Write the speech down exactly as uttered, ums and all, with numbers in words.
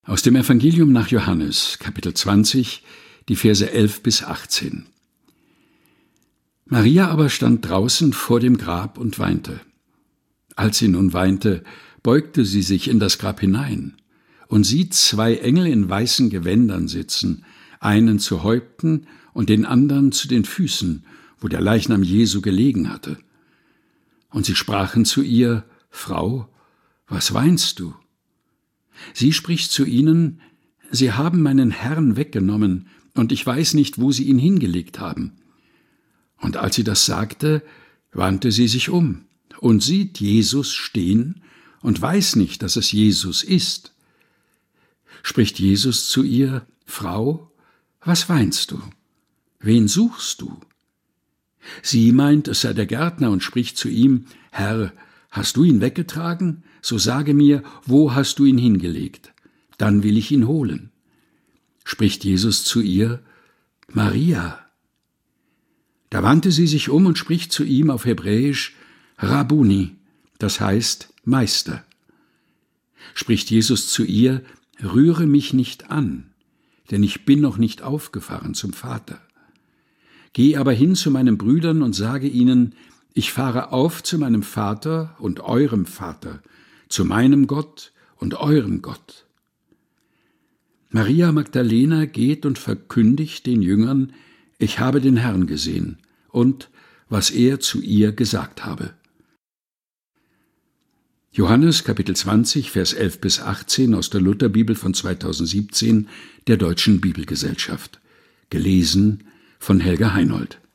Aus dem Evangelium nach Johannes, Kapitel zwanzig, die Verse elf bis achtzehn. Maria aber stand draußen vor dem Grab und weinte. Als sie nun weinte, beugte sie sich in das Grab hinein und sieht zwei Engel in weißen Gewändern sitzen, einen zu Häupten und den anderen zu den Füßen, wo der Leichnam Jesu gelegen hatte. Und sie sprachen zu ihr: Frau, was weinst du? Sie spricht zu ihnen: Sie haben meinen Herrn weggenommen, und ich weiß nicht, wo sie ihn hingelegt haben. Und als sie das sagte, wandte sie sich um und sieht Jesus stehen und weiß nicht, dass es Jesus ist. Spricht Jesus zu ihr: Frau, was weinst du? Wen suchst du? Sie meint, es sei der Gärtner, und spricht zu ihm: Herr, hast du ihn weggetragen? So sage mir, wo hast du ihn hingelegt? Dann will ich ihn holen. Spricht Jesus zu ihr: Maria. Da wandte sie sich um und spricht zu ihm auf Hebräisch: Rabuni, das heißt Meister. Spricht Jesus zu ihr: Rühre mich nicht an, denn ich bin noch nicht aufgefahren zum Vater. Geh aber hin zu meinen Brüdern und sage ihnen: Ich fahre auf zu meinem Vater und eurem Vater, zu meinem Gott und eurem Gott. Maria Magdalena geht und verkündigt den Jüngern: Ich habe den Herrn gesehen, und was er zu ihr gesagt habe. Johannes Kapitel zwanzig, Vers elf bis achtzehn aus der Lutherbibel von zweitausendsiebzehn der Deutschen Bibelgesellschaft. Gelesen von Helga Heinold.